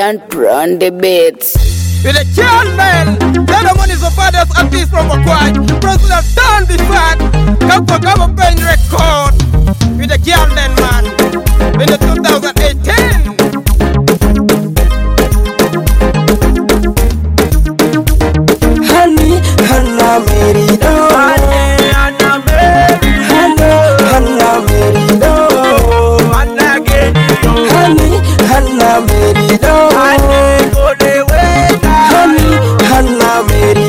Don't run the beats. With a child man, the money is the fathers artist from Bakwaj. President Don the Fat, come for government record. With a child man, in the 2018. Honey, Hannah Mary, Hannah Mary, Hannah Mary, Honey, Hannah Mary, Hannah Mary,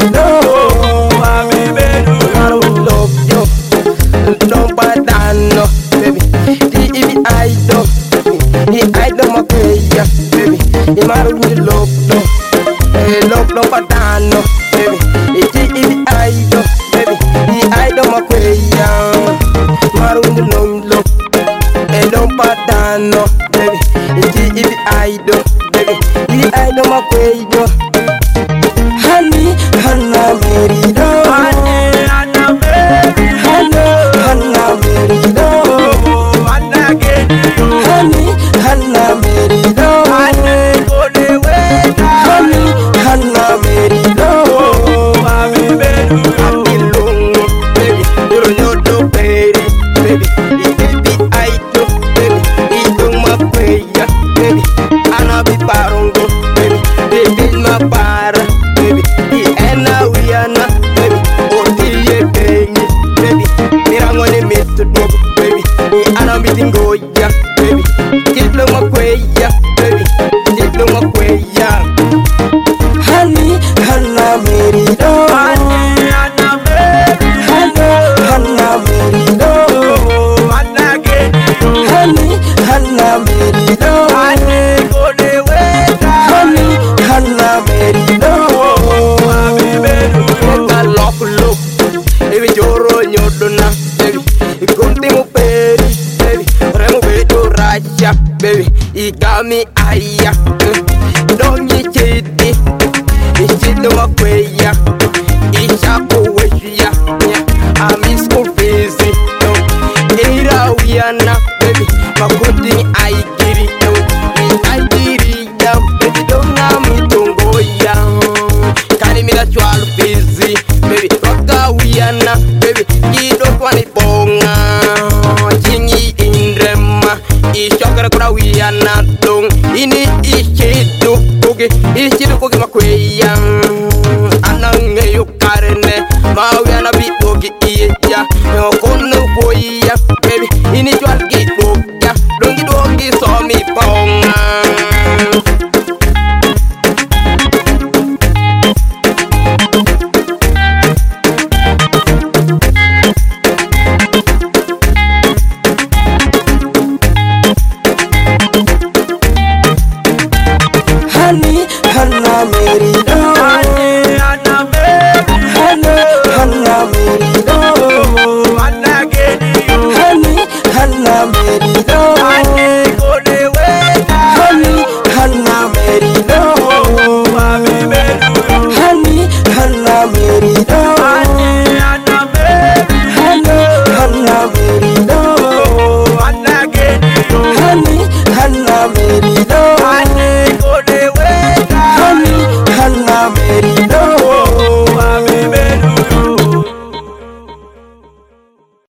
love you, don't badano, baby. The idol, my prayer, baby. The man with love, love, no badano, baby. The idol, baby. The idol, my prayer, man with love, no badano, baby. The idol, baby. The idol, my prayer. Honey, Hannah Mary, Hannah Mary, Hannah Mary, Honey, Hannah Mary, Honey, Hannah Mary, baby, you're baby, baby, I do, baby, my prayer, baby, Anna be parongo, baby, my para. Goya, baby, get no more quaya, baby, get no more quaya. Honey, Hannah Mary, Hannah Mary, Hannah Mary, Honey, Hannah Mary, Honey, Hannah Mary, look, if you're nyodona, baby, continue peri. Baby, he got me aya. Don't you cheat me? It's still no way, yeah. It's a way, yeah. I'm in school busy. Era we are not, baby. My good I get it. I get it, yeah. Baby, don't know me, don't go, yeah. Carry me that you are busy, baby. Rock we are not, baby. You don't want it, bonga. Jingy in them. Ishokara kuna we are not long. Ini ishidu kugi, ishidu kugi makweya. Anange yukarene, mawiana bitogi iya. Kono boya, baby. Ini jual gitu ya, dongi dongi somi ponga. Honey, Hannah Mary, Hannah Mary, Hannah Mary, Honey, Hannah Mary,